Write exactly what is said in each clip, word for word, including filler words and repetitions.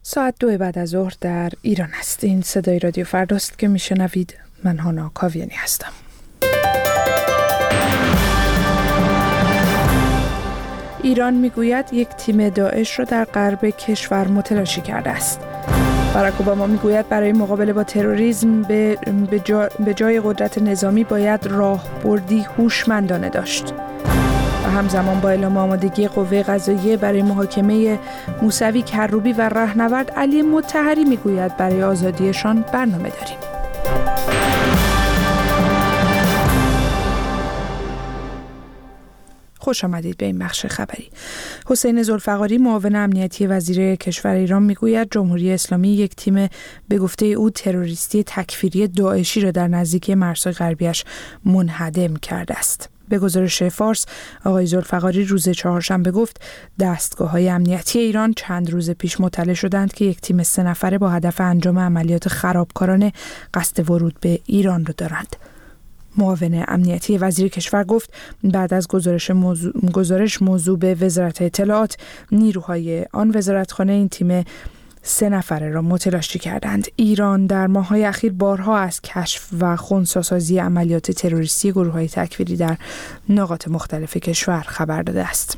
ساعت دو بعد از ظهر در ایران است. این صدای رادیو فرداست که میشنوید. من هانا کاویانی هستم. ایران میگوید یک تیم داعش را در غرب کشور متلاشی کرده است. باراک اوباما میگوید برای مقابله با تروریسم به, به, جا، به جای قدرت نظامی باید راهبردی هوشمندانه داشت. و همزمان با اعلام آمادگی قوه قضاییه برای محاکمه موسوی کروبی و رهنورد علی مطهری میگوید برای آزادیشان برنامه داریم. خوش آمدید به این بخش خبری. حسین ذوالفقاری معاون امنیتی وزیر کشور ایران میگوید جمهوری اسلامی یک تیم به گفته او تروریستی تکفیری داعشی را در نزدیکی مرزهای غربیش منهدم کرده است. به گزارش فارس، آقای ذوالفقاری روز چهارشنبه گفت دستگاه‌های امنیتی ایران چند روز پیش مطلع شدند که یک تیم سه نفره با هدف انجام عملیات خرابکارانه قصد ورود به ایران را دارند. معاون امنیتی وزیر کشور گفت بعد از گزارش موضوع, گزارش موضوع به وزارت اطلاعات، نیروهای آن وزارتخانه این تیم سه نفره را متلاشی کردند. ایران در ماه‌های اخیر بارها از کشف و خنثی‌سازی عملیات تروریستی گروه‌های تکفیری در نقاط مختلف کشور خبر داده است.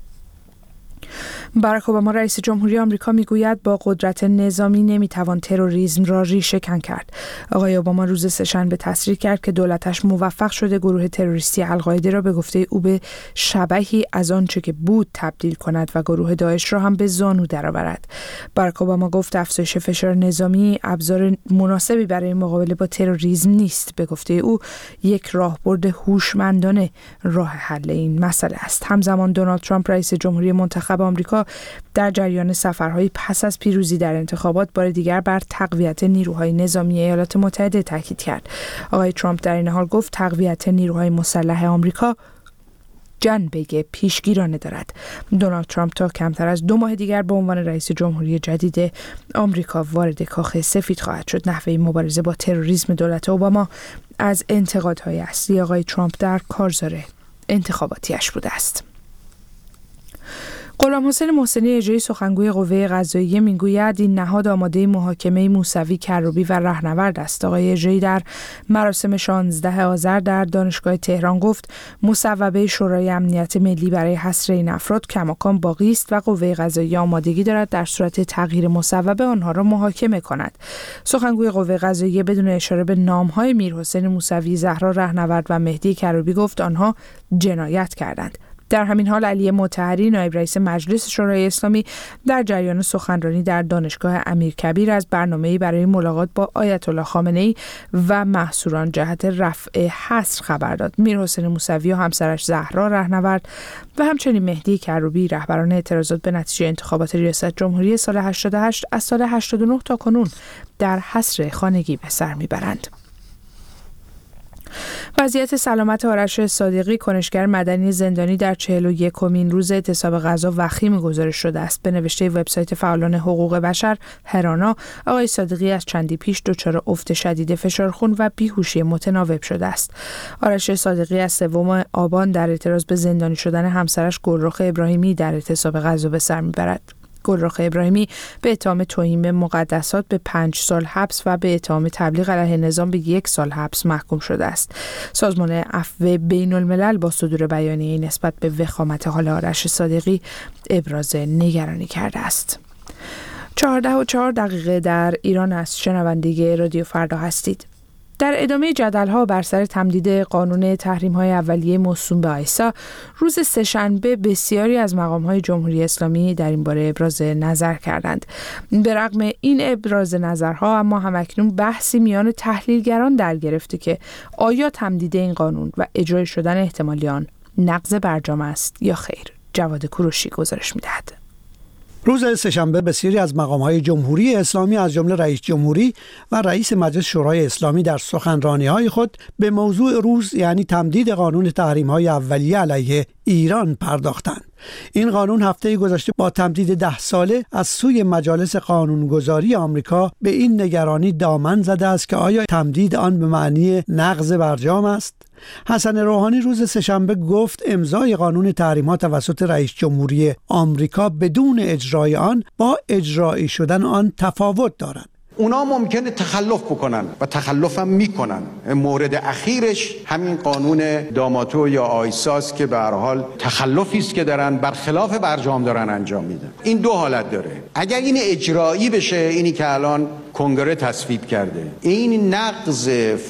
باراک اوباما رئیس جمهوری آمریکا میگوید با قدرت نظامی نمیتوان تروریسم را ریشه‌کن کرد. آقای اوباما روز سه‌شنبه تصریح کرد که دولتش موفق شده گروه تروریستی القاعده را به گفته او به شبحی از آنچه که بود تبدیل کند و گروه داعش را هم به زانو درآورد. باراک اوباما گفت افزایش فشار نظامی ابزار مناسبی برای مقابله با تروریسم نیست. به گفته او یک راهبرد هوشمندانه راه حل این مسئله است. همزمان دونالد ترامپ رئیس جمهوری منتخب آمریکا در جریان سفرهای پس از پیروزی در انتخابات بار دیگر بر تقویت نیروهای نظامی ایالات متحده تاکید کرد. آقای ترامپ در این حال گفت تقویت نیروهای مسلح آمریکا جنبه پیشگیرانه دارد. دونالد ترامپ تا کمتر از دو ماه دیگر به عنوان رئیس جمهوری جدید آمریکا وارد کاخ سفید خواهد شد. نحوه مبارزه با تروریسم دولت اوباما از انتقادهای اصلی آقای ترامپ در کارزار انتخاباتیش بوده است. غلام حسین محسنی اجرایی سخنگوی قوه قضاییه میگوید این نهاد آماده محاکمه موسوی کروبی و رهنورد است. آقای اجرایی در مراسم شانزده آذر در دانشگاه تهران گفت مصوبه شورای امنیت ملی برای حصر این افراد کماکان باقی است و قوه قضاییه آمادگی دارد در صورت تغییر مصوبه آنها را محاکمه کند. سخنگوی قوه قضاییه بدون اشاره به نام‌های میرحسین موسوی، زهرا رهنورد و مهدی کروبی گفت آنها جنایت کردند. در همین حال علی مطهری نایب رئیس مجلس شورای اسلامی در جریان سخنرانی در دانشگاه امیرکبیر از برنامه‌ای برای ملاقات با آیت الله خامنه‌ای و محصوران جهت رفع حصر خبر داد. میرحسین موسوی و همسرش زهرا رهنورد و همچنین مهدی کروبی رهبران اعتراضات به نتیجه انتخابات ریاست جمهوری سال هشتاد و هشت از سال هشتاد و نه تا کنون در حصر خانگی به سر میبرند. وضعیت سلامت آرش صادقی، کنشگر مدنی زندانی، در چهل و یکمین روز اعتصاب غذا وخیم گزارش شده است. به نوشته وبسایت فعالان حقوق بشر هرانا، آقای صادقی از چندی پیش دچار افت شدید فشار خون و بیهوشی متناوب شده است. آرش صادقی از سوم آبان در اعتراض به زندانی شدن همسرش گلرخ ابراهیمی در اعتصاب غذا به سر میبرد. گلرخ ابراهیمی به اتهام توهین مقدسات به پنج سال حبس و به اتهام تبلیغ علیه نظام به یک سال حبس محکوم شده است. سازمان عفو بین الملل با صدور بیانیه نسبت به وخامت حال آرش صادقی ابراز نگرانی کرده است. چهارده و چهار دقیقه در ایران است. شنونده رادیو فردا هستید. در ادامه جدل‌ها بر سر تمدید قانون تحریم‌های اولیه موسوم به آیسا، روز سه‌شنبه بسیاری از مقام‌های جمهوری اسلامی در این باره ابراز نظر کردند. به رغم این ابراز نظرها، اما همکنون بحثی میان تحلیلگران در گرفته که آیا تمدید این قانون و اجرای شدن احتمالی آن نقض برجام است یا خیر. جواد کوروشی گزارش می‌دهد. روز سه‌شنبه بسیاری از مقام‌های جمهوری اسلامی از جمله رئیس جمهوری و رئیس مجلس شورای اسلامی در سخنرانی‌های خود به موضوع روز یعنی تمدید قانون تحریم‌های اولیه علیه ایران پرداختند. این قانون هفته گذشته با تمدید ده ساله از سوی مجالس قانونگذاری آمریکا به این نگرانی دامن زده است که آیا تمدید آن به معنی نقض برجام است؟ حسن روحانی روز سه‌شنبه گفت امضای قانون تحریم‌ها توسط رئیس جمهوری آمریکا بدون اجرای آن با اجرایی شدن آن تفاوت دارد. اونا ممکنه تخلف بکنن و تخلف هم میکنن. مورد اخیرش همین قانون داماتو یا آیساس که به هر حال تخلفی است که دارن برخلاف برجام دارن انجام میدن. این دو حالت داره. اگر این اجرایی بشه، اینی که الان کنگره تصویب کرده، این نقض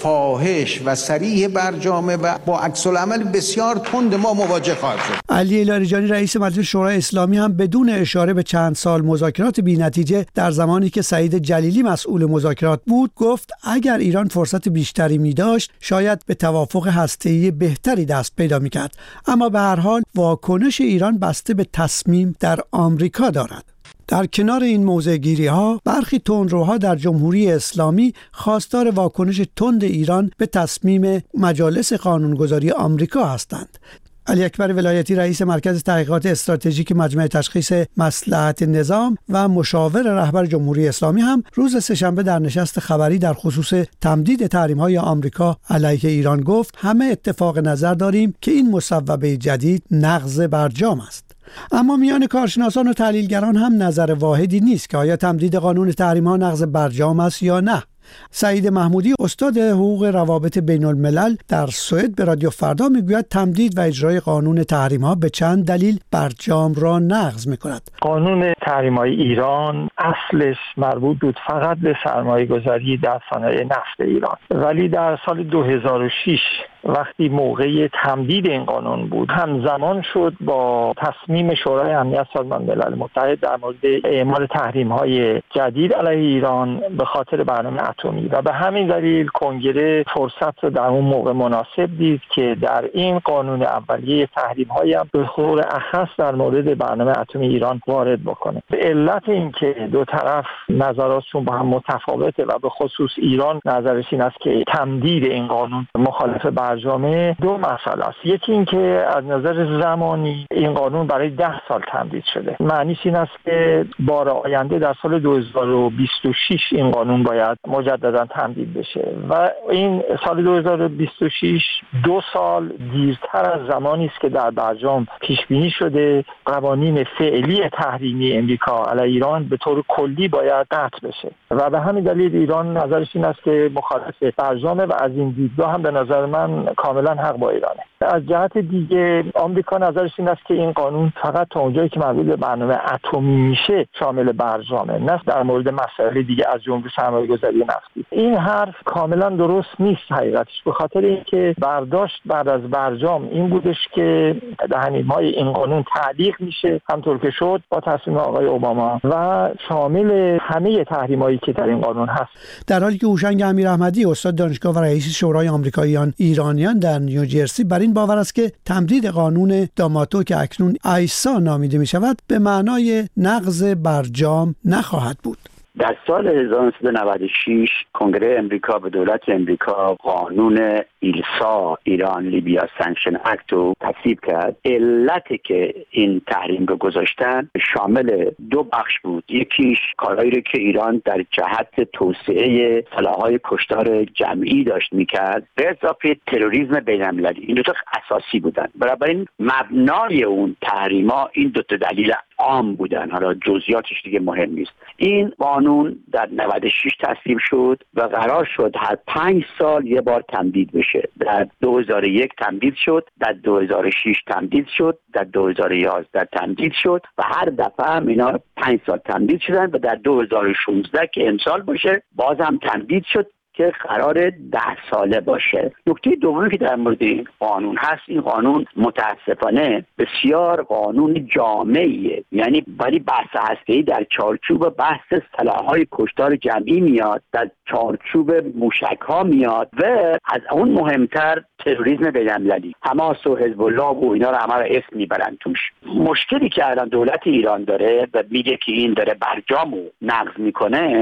فاحش و صریح برجامه و با عکس العمل بسیار تند ما مواجه خواهد شد. علی لاریجانی رئیس مجلس شورای اسلامی هم بدون اشاره به چند سال مذاکرات بی‌نتیجه در زمانی که سعید جلیلی مسئول مذاکرات بود گفت اگر ایران فرصت بیشتری می داشت شاید به توافق هسته‌ای بهتری دست پیدا می کرد، اما به هر حال واکنش ایران بسته به تصمیم در آمریکا دارد. در کنار این موضع‌گیری ها برخی تندروها در جمهوری اسلامی خواستار واکنش تند ایران به تصمیم مجالس قانونگذاری آمریکا هستند. علی اکبر ولایتی رئیس مرکز تحقیقات استراتژیک مجمع تشخیص مصلحت نظام و مشاور رهبر جمهوری اسلامی هم روز سه‌شنبه در نشست خبری در خصوص تمدید تحریم‌های آمریکا علیه ایران گفت همه اتفاق نظر داریم که این مصوبه جدید نقض برجام است. اما میان کارشناسان و تحلیلگران هم نظر واحدی نیست که آیا تمدید قانون تحریم‌ها نقض برجام است یا نه. سعید محمودی استاد حقوق روابط بین الملل در سوئد به رادیو فردا میگوید تمدید و اجرای قانون تحریم‌ها به چند دلیل برجام را نقض می‌کند. قانون تحریم‌های ایران اصلش مربوط بود فقط به سرمایه‌گذاری در صنایع نفت ایران، ولی در سال دو هزار و شش وقتی موقع تمدید این قانون بود همزمان شد با تصمیم شورای امنیت سازمان ملل متحد در مورد اعمال تحریم‌های جدید علیه ایران به خاطر برنامه اتمی و به همین دلیل کنگره فرصت رو در اون موقع مناسب دید که در این قانون اولیه تحریم‌های هم به طور اخص در مورد برنامه اتمی ایران وارد بکنه. به علت اینکه دو طرف نظراتشون با هم متفاوته و به خصوص ایران نظرش این است که تمدید این قانون مخالف برجامه، دو مسئله است. یکی این که از نظر زمانی این قانون برای ده سال تمدید شده. معنیش این است که بار آینده در سال دو هزار و بیست و شش این قانون باید مجددا تمدید بشه و این سال دو هزار و بیست و شش دو سال دیرتر از زمانی است که در برجام پیش بینی شده قوانین فعلی تحریمی امریکا علیه ایران به طور کلی باید قطع بشه و به همین دلیل ایران نظرش این است که مخالف برجامه و از این دیدگاه هم به نظر من کاملا حق با ایرانه. از جهت دیگه آمریکا نظرش این است که این قانون فقط تا اونجایی که مربوط به برنامه اتمی میشه شامل برجامه، نه در مورد مسائل دیگه از جمله سرمایه‌گذاری نفتی. این حرف کاملا درست نیست حقیقتش، به خاطر اینکه برداشت بعد از برجام این بودش که تحریم‌های این قانون تعلیق میشه همونطور که شد با تصمیم آقای اوباما و شامل همه تحریم‌هایی که در این قانون هست. در حالی که هوشنگ امیراحمدی استاد دانشگاه و رئیس شورای آمریکاییان ایرانیان در نیوجرسی بر این باور است که تمدید قانون داماتو که اکنون آیسا نامیده می شود به معنای نقض برجام نخواهد بود. در سال هزار و نهصد و نود و شش کنگره امریکا به دولت امریکا قانون ایلسا ایران لیبیا سانکشن اکت رو تصویب کرد. علتی که این تحریم رو گذاشتن شامل دو بخش بود. یکیش کارهایی رو که ایران در جهت توسعه سلاح‌های کشتار جمعی داشت میکرد به اضافه تروریسم بین‌المللی. این دو تا اساسی بودن. بنابراین مبنای اون تحریما این دو تا دلیل عام بودن. حالا جزئیاتش دیگه مهم نیست. این قانون در نود و شش تصویب شد و قرار شد هر پنج سال یه بار تمدید بشه. در دو هزار و یک تمدید شد، در دو هزار و شش تمدید شد، در دو هزار و یازده تمدید شد و هر دفعه هم اینا پنج سال تمدید شدن و در دو هزار و شانزده که امسال باشه باز هم تمدید شد که قرار ده ساله باشه. نکته دومی که در مورد این قانون هست، این قانون متاسفانه بسیار قانون جامعیه، یعنی ولی بحث هسته‌ای در چارچوب بحث سلاح‌های کشتار جمعی میاد، در چارچوب موشک‌ها میاد و از اون مهمتر تروریسم بین‌المللی، حماس و حزب الله و اینا رو همه رو اسم میبرن توش. مشکلی که الان دولت ایران داره و میگه که این داره برجامو نقض میکنه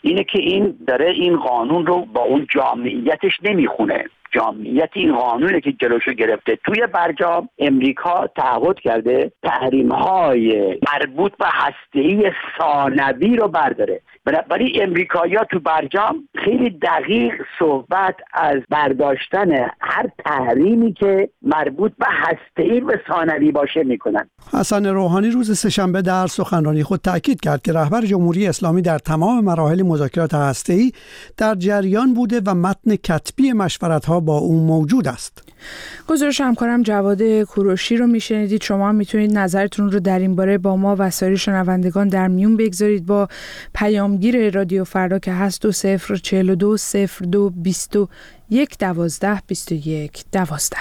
اینه که این داره این قانون رو با اون جامعیتش نمیخونه. جامعیت این قانونه که جلوشو گرفته. توی برجام امریکا تعهد کرده تحریم‌های مربوط به هسته‌ای ثانوی رو برداره. برای امریکایی‌ها تو برجام خیلی دقیق صحبت از برداشتن هر تحریمی که مربوط به هسته‌ای و ثانوی باشه میکنن. حسن روحانی روز سه‌شنبه در سخنرانی خود تاکید کرد که رهبر جمهوری اسلامی در تمام مراحل مذاکرات هسته‌ای در جریان بوده و متن کتبی مشورت‌ها با او موجود است. گزارش همکارم جواد کوروشی رو میشنیدید. شما میتونید نظرتون رو در این باره با ما و سایر شنوندگان در میون بگذارید با پیامگیر رادیو فردا که هست دو صفر چهل و دو صفر دو بیست و یک دوازده بیست و یک دوازده.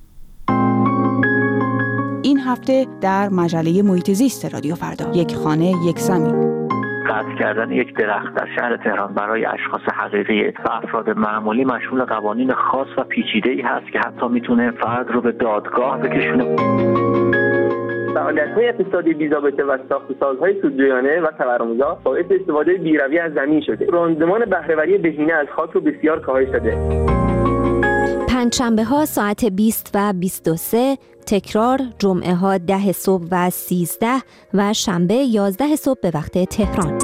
این هفته در مجله محیط زیست رادیو فردا، یک خانه یک زمین. قطع کردن یک درخت در شهر تهران برای اشخاص حقیقی و افراد معمولی مشمول قوانین خاص و پیچیده‌ای هست که حتی میتونه فرد رو به دادگاه بکشونه. فعالیت‌های اقتصادی بی‌ضابطه و ساخت‌وسازهای سودجویانه و تورم‌زا باعث استفاده بی‌رویه از زمین شده. راندمان بهره‌وری بهینه از خاک رو بسیار کاهش داده. پنجشنبه ها ساعت بیست و بیست و سه، تکرار جمعه ها ده صبح و سیزده و شنبه یازده صبح به وقت تهران.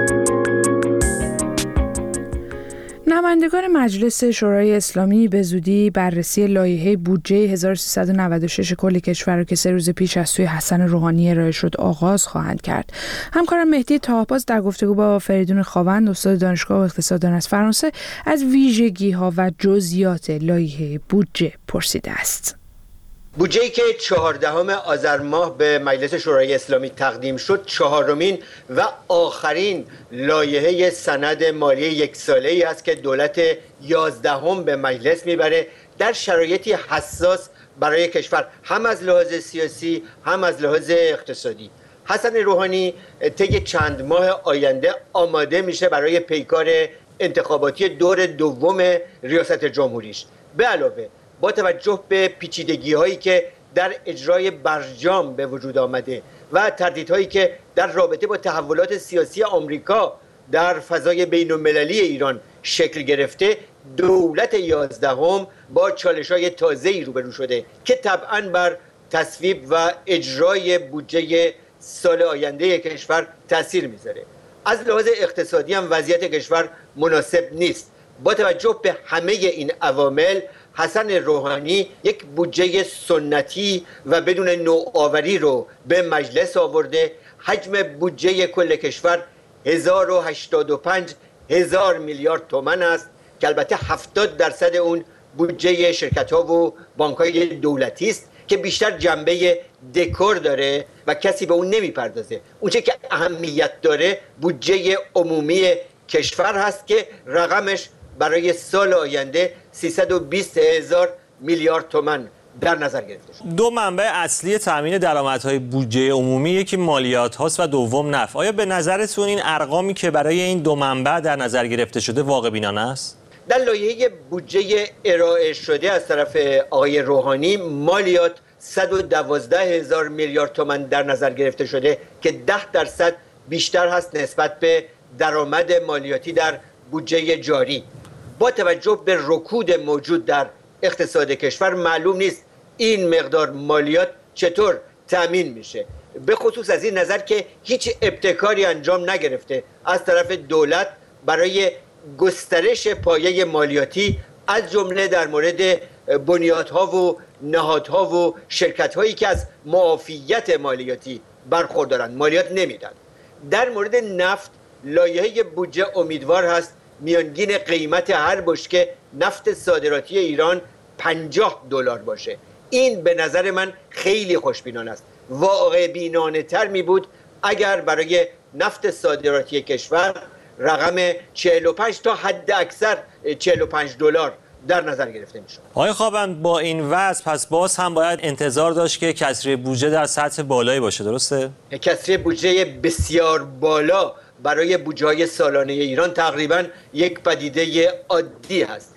نمایندگان مجلس شورای اسلامی به زودی بررسی لایحه بودجه هزار و سیصد و نود و شش کل کشور را که سه روز پیش از سوی حسن روحانی ارائه شد آغاز خواهند کرد. همکارم مهدی طاه‌باز در گفتگو با فریدون خاوند استاد دانشگاه اقتصاددان از فرانسه از ویژگی‌ها و جزئیات لایحه بودجه پرسیده است. بودجه‌ای که چهاردهم آذر ماه به مجلس شورای اسلامی تقدیم شد چهارمین و آخرین لایحه سند مالی یک ساله‌ای است که دولت یازدهم به مجلس میبره در شرایطی حساس برای کشور، هم از لحاظ سیاسی هم از لحاظ اقتصادی. حسن روحانی طی چند ماه آینده آماده میشه برای پیکار انتخاباتی دور دوم ریاست جمهوریش. به علاوه با توجه به پیچیدگی هایی که در اجرای برجام به وجود آمده و تردیدهایی که در رابطه با تحولات سیاسی آمریکا در فضای بین المللی ایران شکل گرفته، دولت یازدهم با چالش‌های تازه‌ای روبرو شده که طبعاً بر تصویب و اجرای بودجه سال آینده کشور تاثیر میذاره. از لحاظ اقتصادی هم وضعیت کشور مناسب نیست. با توجه به همه این عوامل حسن روحانی یک بودجه سنتی و بدون نوآوری رو به مجلس آورده. حجم بودجه کل کشور هزار و هشتاد و پنج هزار میلیارد تومان است که البته هفتاد درصد اون بودجه شرکت‌ها و بانک‌های دولتی است که بیشتر جنبه دکور داره و کسی به اون نمیپردازه. اونچه که اهمیت داره بودجه عمومی کشور هست که رقمش برای سال آینده سیصد و بیست هزار میلیارد تومان در نظر گرفته شد. دو منبع اصلی تامین درآمدهای بودجه عمومی، یکی مالیات هاست و دوم نفت. آیا به نظرتون این ارقامی که برای این دو منبع در نظر گرفته شده واقع بینانه است؟ در لایحه بودجه ارائه شده از طرف آقای روحانی مالیات صد و دوازده هزار میلیارد تومان در نظر گرفته شده که ده درصد بیشتر هست نسبت به درآمد مالیاتی در بودجه جاری. با توجه به رکود موجود در اقتصاد کشور معلوم نیست این مقدار مالیات چطور تأمین میشه، به خصوص از این نظر که هیچ ابتکاری انجام نگرفته از طرف دولت برای گسترش پایه مالیاتی، از جمله در مورد بنیادها و نهادها و شرکت‌هایی که از معافیت مالیاتی برخوردارند، مالیات نمیدن. در مورد نفت لایحه بودجه امیدوار هست میانگین قیمت هر بشکه نفت صادراتی ایران پنجاه دلار باشه. این به نظر من خیلی خوشبینانه است. واقع بینانه تر می بود اگر برای نفت صادراتی کشور رقم چهل و پنج تا حد اکثر چهل و پنج دلار در نظر گرفته میشد. آقای خاوند، با این وضع پس باز هم باید انتظار داشت که کسری بودجه در سطح بالایی باشه، درسته؟ کسری بودجه بسیار بالا برای بودجه‌های سالانه ایران تقریبا یک پدیده عادی هست.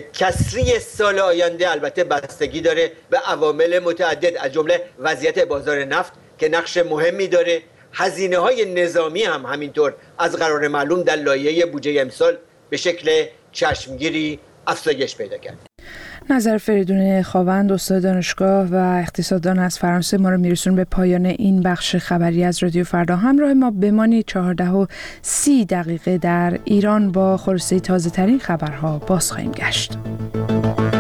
کسری سال آینده البته بستگی داره به عوامل متعدد، از جمله وضعیت بازار نفت که نقش مهمی داره، هزینه های نظامی هم همینطور از قرار معلوم در لایحه بودجه امسال به شکل چشمگیری افزایش پیدا کرد. نظر فریدون خاوند، استاد دانشگاه و اقتصاددان از فرانسه، ما رو میرسون به پایان این بخش خبری از رادیو فردا. همراه ما بمانید. چهارده و سی دقیقه در ایران با خلاصه تازه ترین خبرها باز خواهیم گشت.